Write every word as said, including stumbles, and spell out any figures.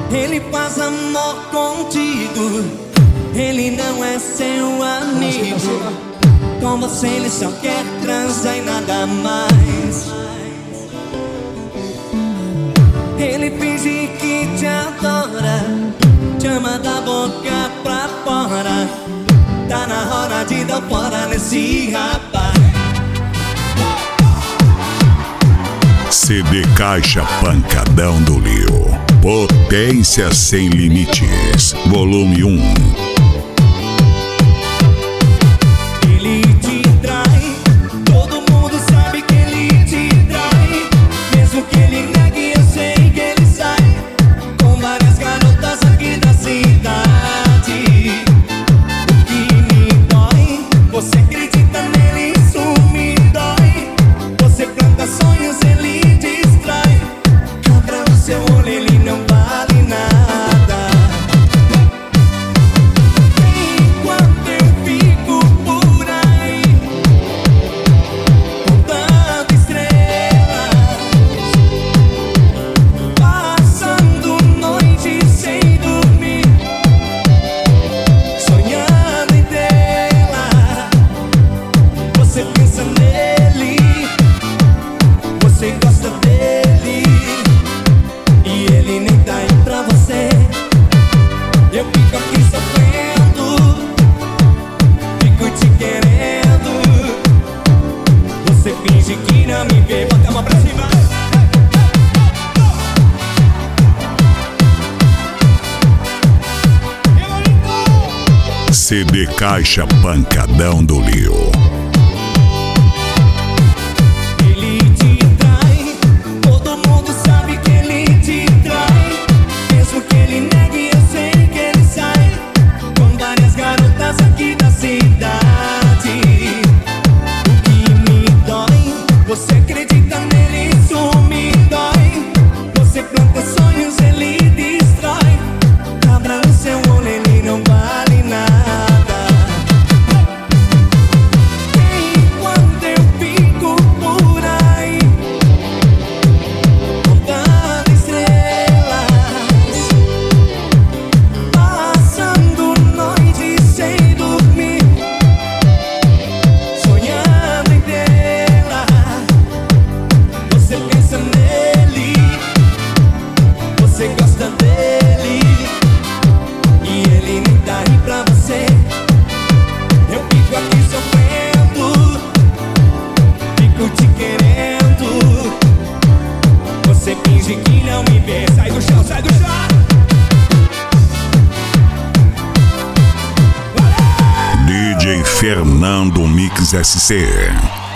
Ele faz amor contigo, ele não é seu amigo. Com você ele só quer transar e nada mais. Ele finge que te adora, te ama da boca pra fora. Tá na hora de dar fora nesse rapaz. C D Caixa Pancadão do Lio, potência sem limites, volume um. Ele te trai, todo mundo sabe que ele te trai. Mesmo que ele negue, eu sei que ele sai com várias garotas aqui da cidade. O que me dói, você acredita nele, isso me dói. Você planta sonhos, ele destrói. Abra o seu olho, ele não vale nada. Enquanto eu fico por aí contando estrelas, passando noite sem dormir, sonhando em tê-la. Você pensa nele, você gosta dele, e ele nem tá aí pra você. Eu fico aqui sofrendo, fico te querendo. Você finge que não me vê, bota a mão pra cima. C D Caixa Pancadão do Lio. Ele te trai, todo mundo sabe que ele te trai. Mesmo que ele negue, eu sei que ele sai com várias garotas aqui da cidade. O que me dói, você acredita nele, isso me dói. Você planta sonhos, ele destrói. Abra o seu olho, ele não vale nada. Enquanto eu fico por aí contando estrelas, passando noite sem dormir, sonhando em tê-la. Você pensa nele, você gosta dele, e ele nem tá aí pra você. Eu fico aqui sofrendo, fico te querendo. Você finge que não me vê. Sai do chão, sai do chão. D J Fernando Mix S C.